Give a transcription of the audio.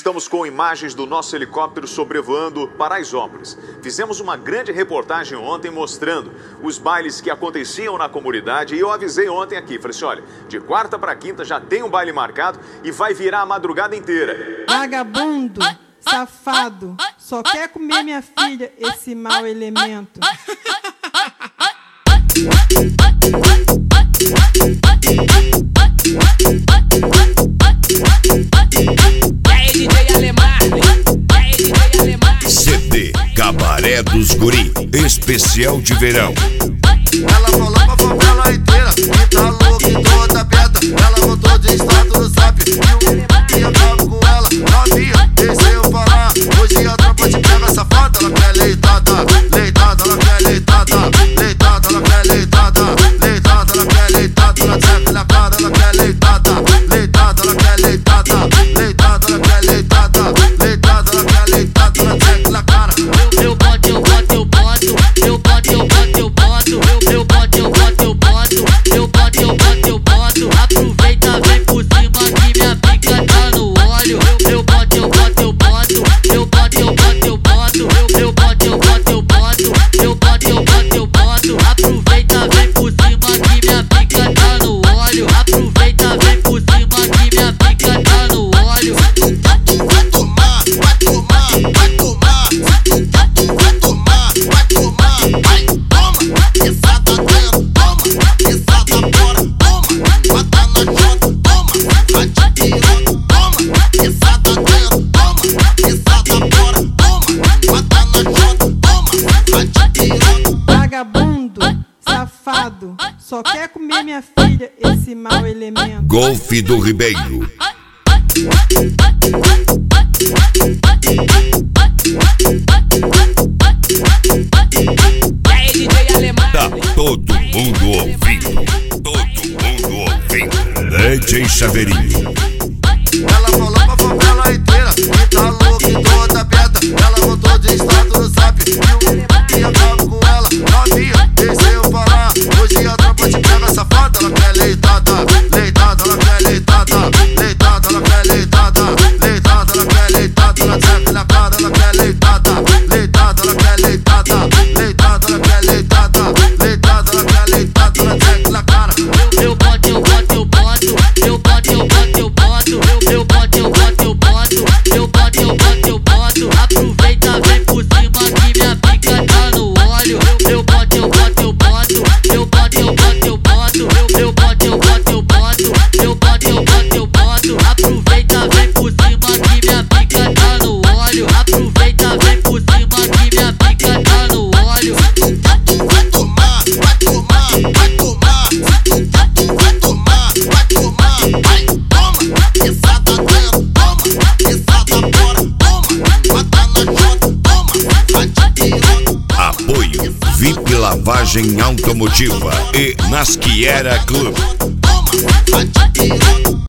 estamos com imagens do nosso helicóptero sobrevoando Paraisópolis. Fizemos uma grande reportagem ontem mostrando os bailes que aconteciam na comunidade e eu avisei ontem aqui, falei assim, olha, de quarta para quinta já tem um baile marcado e vai virar a madrugada inteira. Vagabundo, safado, só quer comer minha filha, esse mau elemento. CD Cabaré dos Guri, especial de verão. Ela falou pra favela inteira que tá louca e toda aberta. Ela botou de status no zap e eu tava com ela. Novinha, deixa eu falar. Hoje a tropa te pega safada. Ela quer leitada, leitada, ela quer leitada, leitada, ela quer leitada, leitada, ela quer leitada. Ela checa na cara, ela quer leitada, leitada, ela quer leitada, leitada, ela quer leitada, leitada, ela quer leitada. Ela checa na cara. Eu boto, eu boto, eu boto, eu boto, eu boto, eu boto, eu boto, eu boto, eu boto, eu boto, eu boto, eu boto. Aproveita, vem por cima que minha pica tá no óleo. Eu boto, eu boto, eu boto, eu boto, eu boto, eu boto, eu boto, eu boto, eu boto, eu boto, eu boto, eu boto. Aproveita, vem por cima que minha pica tá no óleo. Aproveita, vem por cima que minha pica tá no óleo. Vai tomar, vai tomar, vai tomar. Vai tomar, vai tomar. Vai, toma, pesada dentro, toma, pesada fora, toma. Bata na jota, toma, vai te tirando, toma, pesada dentro, toma, pesada fora, toma. Bata na jota, toma, vai te tirando. Vagabundo, safado, só quer comer minha filha, esse mau elemento. Golfe do Ribeiro. Tá todo mundo ouvindo. Todo mundo ouvindo. DJ Chaveirinho. Ela falou pra favela inteira que tá louca e toda aberta. Ela botou de status no zap e eu tava com ela. Novinha, deixa eu falar. Hoje a tropa te pega safada. Ela quer leitada, leitada, ela quer leitada, leitada, ela quer leitada, leitada, ela quer leitada. Ela checa na cara, ela quer leitada, leitada, ela quer leitada, leitada, ela quer leitada, leitada, ela quer leitada. Ela checa na cara. Eu boto, eu boto, eu boto, eu boto, eu boto, eu boto, eu boto, eu boto, eu boto, eu boto, eu boto, eu boto. Aproveita, vem por cima que minha pica tá no óleo. Eu boto, eu boto, eu boto, eu boto, eu boto, eu boto, eu boto, eu boto, eu boto, eu boto, eu boto, eu boto. Aproveita, vem por cima que minha pica tá no óleo. Aproveita, vem por cima que minha pica tá no óleo. Vai tomar, vai tomar, vai tomar. Vai tomar, vai tomar. Vai, toma, pesada dentro, toma, pesada fora, toma. Bata na jota, toma, vai te tirando. Apoio VIP Lavagem Automotiva e Nasquiera Clube. Toma, vai te tirando.